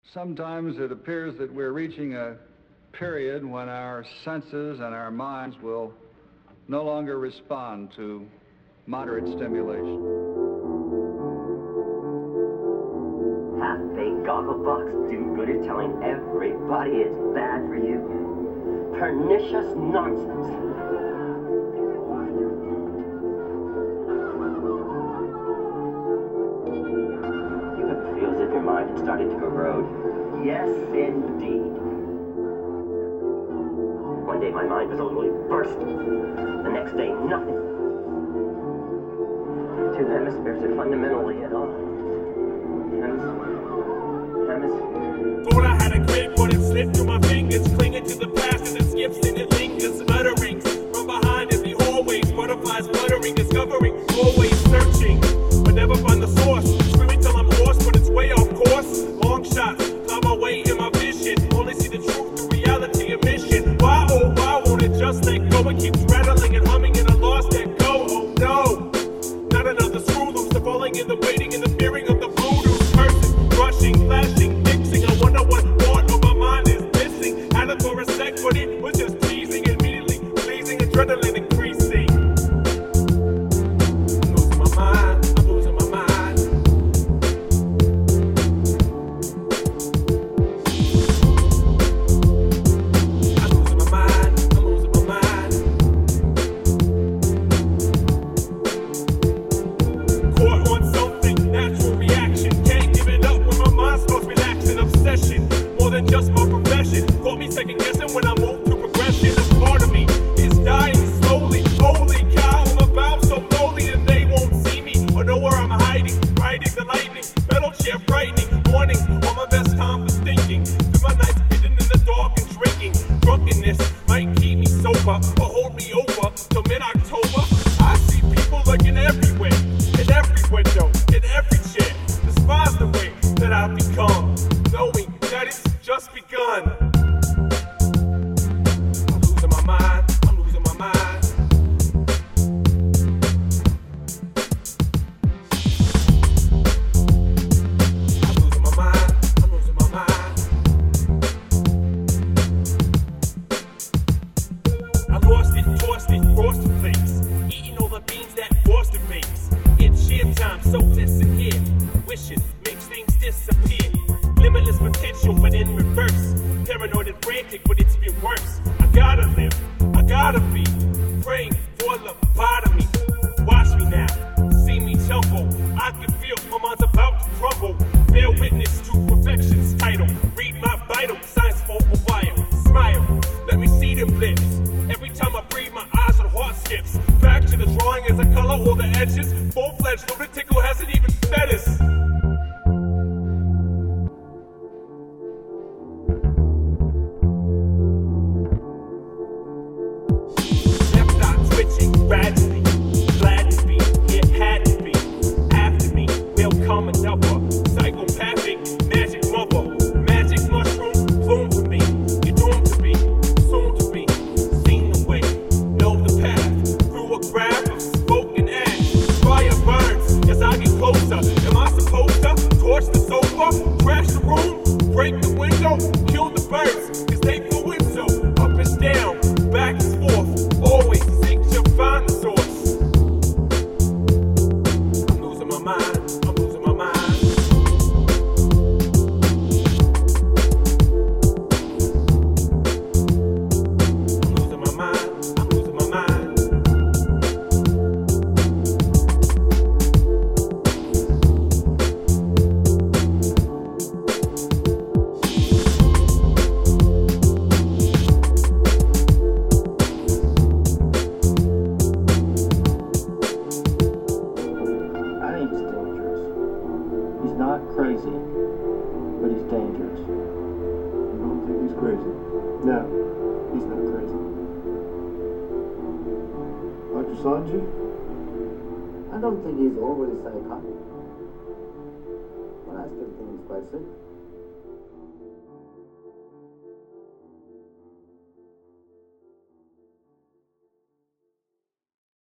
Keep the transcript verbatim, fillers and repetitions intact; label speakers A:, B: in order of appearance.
A: Sometimes it appears that we're reaching a period when our senses and our minds will no longer respond to moderate stimulation.
B: Half-baked gogglebox do-gooder telling everybody it's bad for you. Pernicious nonsense. You ever feel as if your mind had started to erode? Yes, indeed. One day my mind was literally bursting. The next day, nothing. Two hemispheres are fundamentally at odds. Hemisphere. Hemisphere.
C: Thought I had a grip, but it slipped through my fingers, clinging to the past and it skips and it lingers, utterings from behind every hallway, butterflies fluttering, discovering, always searching, but never find the source. Screaming till I'm lost, but it's way off course. Long shots, cloud my way in my vision. Only see the truth through reality and mission. Why, oh, why won't it just let go? It keeps rattling and humming and I lost that go. Oh no, not another screw loose. The falling and the waiting and the fearing of the voodoo. Cursing, rushing, flashing, mixing. I wonder what part of my mind is missing. Had it for a sec, but it was just teasing. Immediately pleasing, adrenaline increasing. I'm losing my mind. I'm losing my mind. I'm losing my mind. I'm losing my mind. Caught on something, natural reaction. Can't give it up when my mind starts relaxing. Obsession, more than just my profession. Caught me second guessing when I move to progression. A part of me is dying slowly. Holy cow, I'm about so lonely and they won't see me or know where I'm hiding. Riding the lightning, metal chair frightening. Morning, on my best time for thinking. Through my nights hidden in the dark and drinking. Drunkenness might keep me sober or hold me over till mid-October. I see people looking everywhere, in every window, in every chair. Despise the way that I've become, knowing that it's just begun. I'm losing my mind, I'm losing my mind. I'm losing my mind, I'm losing my mind. I lost it, tossed it, crossed the place. Eating all the beans that Boston makes. It's share time, so listen here. Wishing makes things disappear. Limitless potential, but in reverse. Paranoid and frantic, but it's been worse. I gotta live, I gotta be. Praying for lobotomy. Watch me now, see me tumble. I can feel my mind's about to crumble. Bear witness to perfection's title. Read my vital signs for a while. Smile, let me see them lips. Every time I breathe, my eyes and heart skips. Back to the drawing as I color all the edges. Full-fledged lunatic who hasn't even fed us. Left eye twitching, gradually. Glad to be, it had to be. After me, will come another. Psychopathic, magic mother. Magic mushroom, bloom for me. You're doomed to be, soon to be. Seen the way, know the path. Through a graph of spoken ash. Fire burns as I get closer. Am I supposed to torch the sofa? Crash the room, break the window, kill the birds, cause they flew in so. Up and down, back and forth, always seek to find the source. I'm losing my mind, I'm losing my mind. I'm losing my mind, I'm losing my mind.
D: I think he's dangerous. He's not crazy, but he's dangerous.
E: You don't think he's crazy?
D: No, he's not crazy.
E: Doctor Sanji?
F: I don't think he's overly psychotic, but I still think he's quite sick.